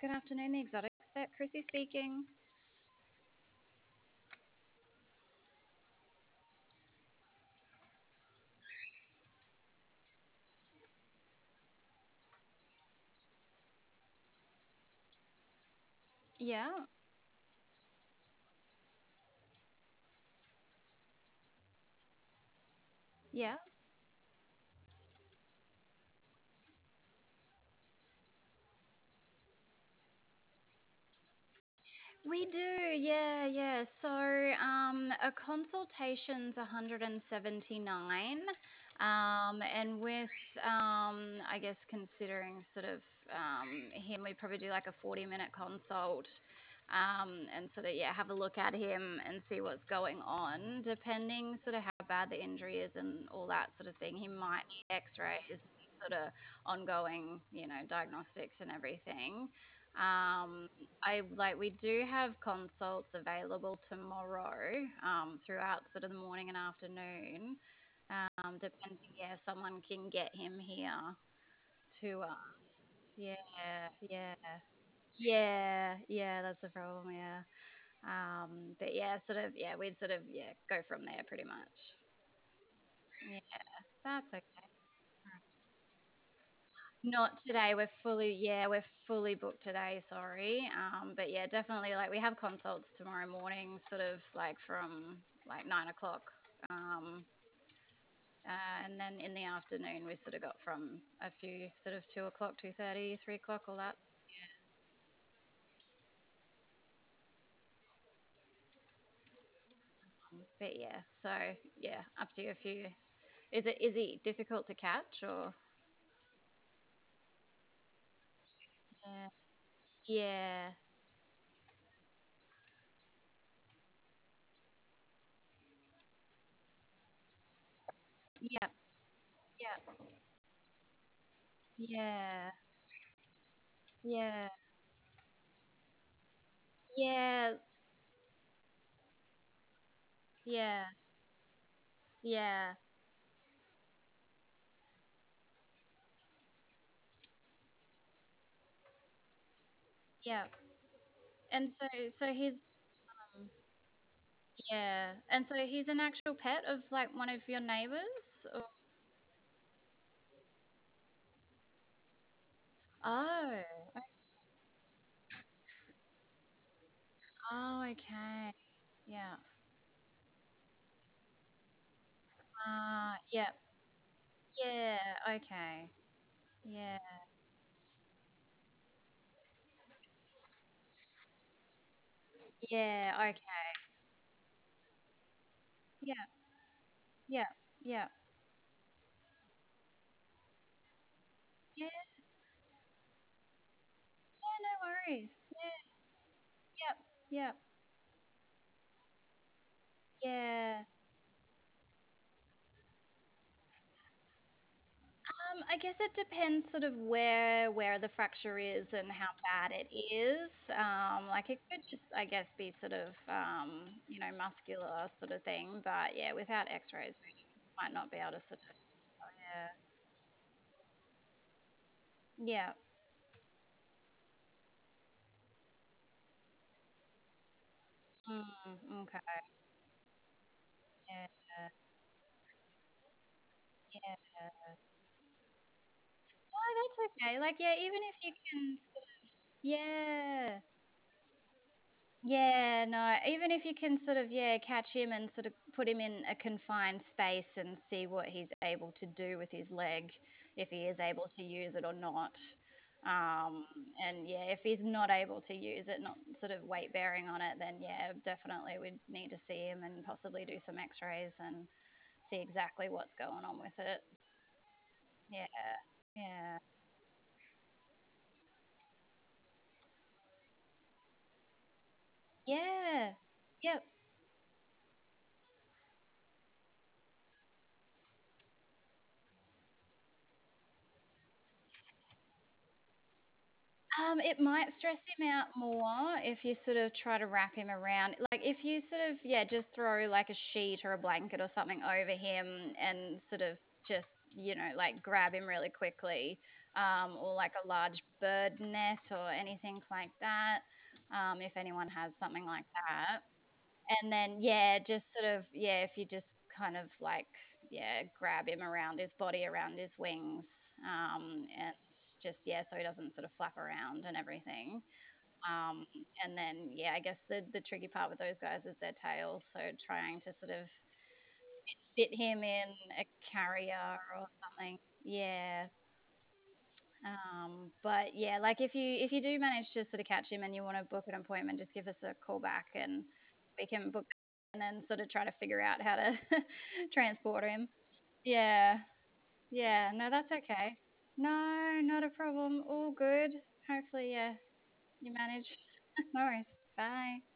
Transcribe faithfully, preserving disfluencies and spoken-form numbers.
Good afternoon, the exotics vet. Chrissy speaking. Yeah, yeah, we do. Yeah, yeah. So, um, a consultation's one hundred seventy-nine. Um, and with, um, I guess considering sort of um, him, we'd probably do like a forty minute consult. Um, and sort of, yeah, have a look at him and see what's going on, depending sort of how bad the injury is and all that sort of thing. He might need x-rays, sort of ongoing, you know, diagnostics and everything. Um, I like we do have consults available tomorrow, um, throughout sort of the morning and afternoon. Um, depending, yeah, if someone can get him here to us. Yeah, yeah, yeah, yeah. That's the problem. Yeah. Um, but yeah, sort of, yeah, we'd sort of, yeah, go from there pretty much. Yeah, that's okay. Not today. We're fully, yeah, we're fully booked today. Sorry. Um, but yeah, definitely, like we have consults tomorrow morning, sort of like from like nine o'clock. Um, uh, and then in the afternoon, we sort of got from a few sort of two o'clock, two thirty, three o'clock, all that. But yeah, so yeah, up to you if you. Is it is it difficult to catch or? Yeah. Yeah. Yeah. Yeah. Yeah. Yeah. Yeah. Yeah. Yeah. Yeah. And so, so he's, um, yeah. And so he's an actual pet of like one of your neighbors? Or... Oh, o- oh, okay. Yeah. Uh, yeah. Yeah. Okay. Yeah. Yeah. Okay. Yeah. Yeah. Yeah. Yeah. Yeah. No worries. Yeah. Yep. Yep. Yeah. Um, I guess it depends sort of where where the fracture is and how bad it is. Um, like it could just, I guess, be sort of um, you know, muscular sort of thing. But yeah, without X-rays, we might not be able to sort of. Yeah. Yeah. Mm, okay. Yeah. Yeah. Oh, that's okay. Like, yeah, even if you can. Yeah. Yeah, no, even if you can sort of, yeah, catch him and sort of put him in a confined space and see what he's able to do with his leg, if he is able to use it or not. Um, and yeah, if he's not able to use it, not sort of weight bearing on it, then yeah, definitely we'd need to see him and possibly do some x-rays and see exactly what's going on with it. Yeah, yeah. Yeah. Yep. Um, it might stress him out more if you sort of try to wrap him around. Like if you sort of, yeah, just throw like a sheet or a blanket or something over him and sort of just, you know, like grab him really quickly. um, or like a large bird net or anything like that. Um, if anyone has something like that. And then, yeah, just sort of, yeah, if you just kind of like, yeah, grab him around his body, around his wings, um, and just, yeah, so he doesn't sort of flap around and everything. Um, and then, yeah, I guess the, the tricky part with those guys is their tails. So trying to sort of fit, fit him in a carrier or something. Yeah. Um, but yeah, like if you if you do manage to sort of catch him and you want to book an appointment, just give us a call back and we can book and then sort of try to figure out how to transport him. Yeah. Yeah. No, that's okay. No, not a problem. All good. Hopefully, yeah, you manage. No worries. Bye.